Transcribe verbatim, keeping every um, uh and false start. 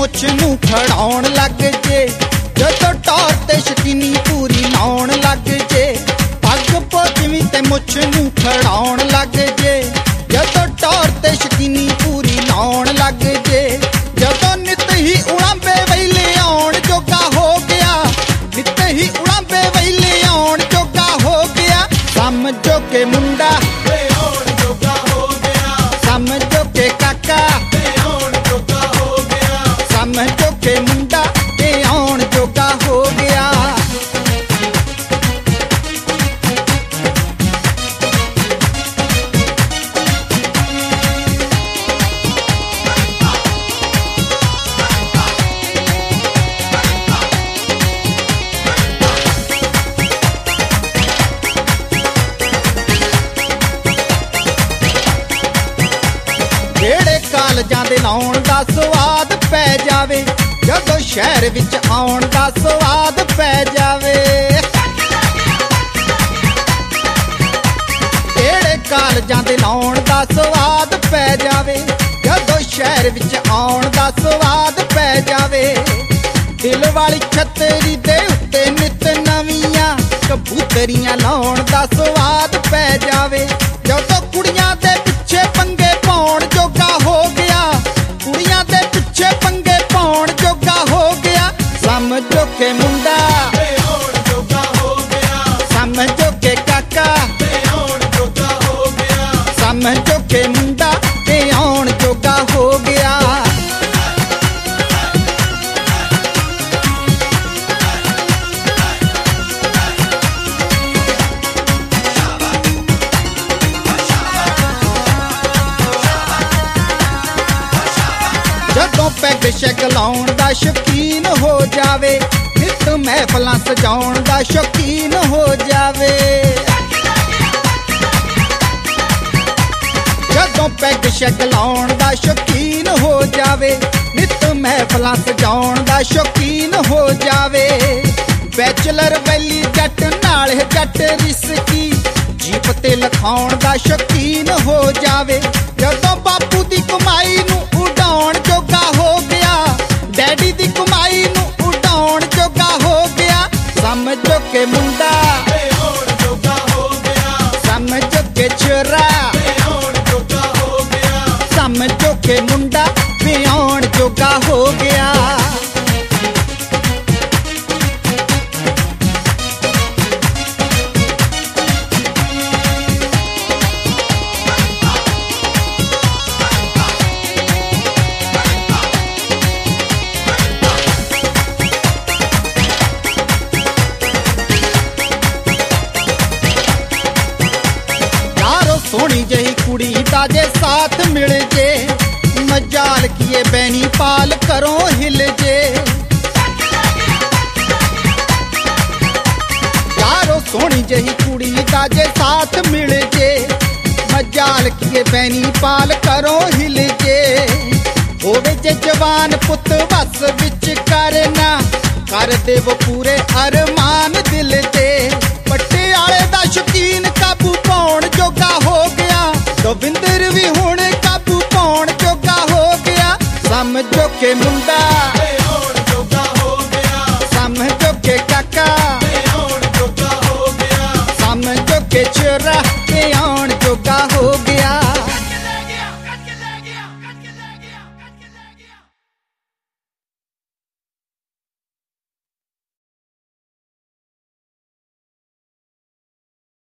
ਮੁੱਛ ਨੂੰ ਖੜਾਉਣ ਲੱਗ ਜੇ, ਜਦੋਂ ਟੌਰ ਤੇ ਸ਼ਕੀਨੀ ਪੂਰੀ ਲਾਉਣ ਲੱਗ ਜੇ। ਪੱਗ ਪੋਚਵੀਂ ਤੇ ਮੁੱਛ ਨੂੰ ਖੜਾਉਣ ਲੱਗ ਜੇ, ਜਦੋਂ ਟੌਰ ਤੇ ਸ਼ਕੀਨੀ ਪੂਰੀ ਲਾਉਣ ਲੱਗ ਜੇ। ਜਦੋਂ ਨਿਤ ਹੀ ਉਲਾਂਬੇ ਵੈਲੇ ਆਉਣ ਜੋਗਾ ਹੋ ਗਿਆ, ਨਿਤ ਹੀ ਉਲਾਂਬੇ ਵੈਲੇ ਆਉਣ ਜੋਗਾ ਹੋ ਗਿਆ। ਸਮਝੋ ਕਿ ਮੁੰਡਾ ਵੇ ਆਉਣ ਜੋਗਾ ਹੋ ਗਿਆ, ਸਮਝੋ ਕਿ ਕਾਕਾ ਵੇ ਆਉਣ ਜੋਗਾ ਹੋ ਗਿਆ। ਸਮਝੋ ਕਿ ਮੁੰਡਾ ਇਹ ਆਉਣ ਜੋਗਾ ਹੋ ਗਿਆ। ਜਿਹੜੇ ਕਾਲਜਾਂ ਦੇ ਲਾਉਣ ਦਾ ਸਵਾਦ ਪੈ ਜਾਵੇ, ਜਦੋਂ ਸ਼ਹਿਰ ਵਿੱਚ ਆਉਣ ਦਾ ਸਵਾਦ ਪੈ ਜਾਵੇ। ਜਿਹੜੇ ਕਾਲਜਾਂ ਦੇ ਲਾਉਣ ਦਾ ਸਵਾਦ ਪੈ ਜਾਵੇ, ਜਦੋਂ ਸ਼ਹਿਰ ਵਿੱਚ ਆਉਣ ਦਾ ਸਵਾਦ ਪੈ ਜਾਵੇ। ਦਿਲ ਵਾਲੀ ਛਤਰੀ ਦੇ ਉੱਤੇ ਨਿਤ ਨਵੀਆਂ ਕਬੂਤਰੀਆਂ ਲਾਉਣ ਦਾ ਸਵਾਦ ਪੈ ਜਾਵੇ। ਜਦੋਂ ਕੁੜੀਆਂ ਦੇ ਪਿੱਛੇ ਪੰਗੇ ਪਾਉਣ ਜੋਗਾ ਹੋ ਗਿਆ, ਕੁੜੀਆਂ ਦੇ ਪਿੱਛੇ ਪੰਗੇ ਪਾਉਣ ਜੋਗਾ ਹੋ ਗਿਆ। ਸਮਝੋ ਕਿ ਮੁੰਡਾ ਵੇ ਆਉਣ ਜੋਗਾ ਹੋ ਗਿਆ, ਸਮਝੋ ਕਿ ਕਾਕਾ ਵੇ ਆਉਣ ਜੋਗਾ ਹੋ ਗਿਆ। ਸਮਝੋ ਕਿ ਮੁੰਡਾ ਤੇ ਆਉਣ ਜੋਗਾ ਹੋ ਗਿਆ। ਜਦੋਂ ਪੈਗ ਸ਼ੈਗ ਲਾਉਣ ਦਾ ਸ਼ੌਕੀਨ ਹੋ ਜਾਵੇ, ਨਿਤ ਮਹਿਫਲਾਂ ਸਜਾਉਣ ਦਾ ਸ਼ੌਕੀਨ ਹੋ ਜਾਵੇ। ਜਦੋਂ ਪੈਗ ਸ਼ੈਗ ਲਾਉਣ ਦਾ ਸ਼ੌਕੀਨ ਹੋ ਜਾਵੇ, ਨਿਤ ਮਹਿਫਲਾਂ ਸਜਾਉਣ ਦਾ ਸ਼ੌਕੀਨ ਹੋ ਜਾਵੇ। ਬੈਚਲਰ ਵੈਲੀ ਜੱਟ ਨਾਲ ਜੱਟ ਰਿਸਕੀ, ਜੀਪ ਤੇ ਲਖਾਉਣ ਦਾ ਸ਼ੌਕੀਨ ਹੋ ਜਾਵੇ। ਜਦੋਂ ਬਾਪੂ ਦੀ ਕਮਾਈ ਨੂੰ ਉਡਾਉਣ ਜੋਗਾ ਹੋ ਗਿਆ, ਡੈਡੀ ਦੀ ਕਮਾਈ ਨੂੰ ਉਡਾਉਣ ਜੋਗਾ ਹੋ ਗਿਆ। ਸਮਝੋ ਕਿ ਮੁੰਡਾ ਵੇ ਆਉਣ ਜੋਗਾ ਹੋ ਗਿਆ, ਸਮਝੋ ਕਿ ਛੋਰਾ ਵੇ ਆਉਣ ਜੋਗਾ ਹੋ ਗਿਆ। ਸਮਝੋ ਕਿ ਮੁੰਡਾ ਵੀ ਆਉਣ ਜੋਗਾ ਹੋ ਗਿਆ। ਯਾਰੋ ਸੋਹਣੀ ਜਿਹੀ ਕੁੜੀ ਦਾ ਜੇ ਸਾਥ ਮਿਲ ਜੇ, ਮਜਾਲ ਕੀਏ ਬੈਣੀ ਪਾਲ ਕਰੋ ਹਿਲ ਜੇ। ਯਾਰੋ ਸੋਹਣੀ ਜਿਹੀ ਕੁੜੀ ਦਾ ਜੇ ਸਾਥ ਮਿਲ ਜੇ, ਮਜਾਲ ਕੀਏ ਬੈਣੀ ਪਾਲ ਕਰੋ ਹਿਲ ਜੇ। ਹੋਵੇ ਜੇ ਜਵਾਨ ਪੁੱਤ ਵਸ ਵਿੱਚ ਕਰਨਾ, ਕਰ ਦੇਵੋ ਪੂਰੇ ਅਰਮਾਨ ਦਿਲ ਤੇ। ਪਟਿਆਲੇ ਦਾ ਸ਼ੌਕੀਨ ਕਾਬੂ ਪਾਉਣ ਜੋਗਾ ਹੋ ਗਿਆ, ਗੋਬਿੰਦਰ ਵੀ ਹੁਣ ਕਾਬੂ ਪਾਉਣ ਜੋਗਾ ਹੋ ਗਿਆ। ਸਮਝੋ ਕਿ ਮੁੰਡਾ ਵੇ ਆਉਣ ਜੋਗਾ ਹੋ ਗਿਆ, ਸਮਝੋ ਕਿ ਕਾਕਾ ਵੇ ਆਉਣ ਜੋਗਾ ਹੋ ਗਿਆ। ਸਮਝੋ ਕਿ ਛੋਰਾ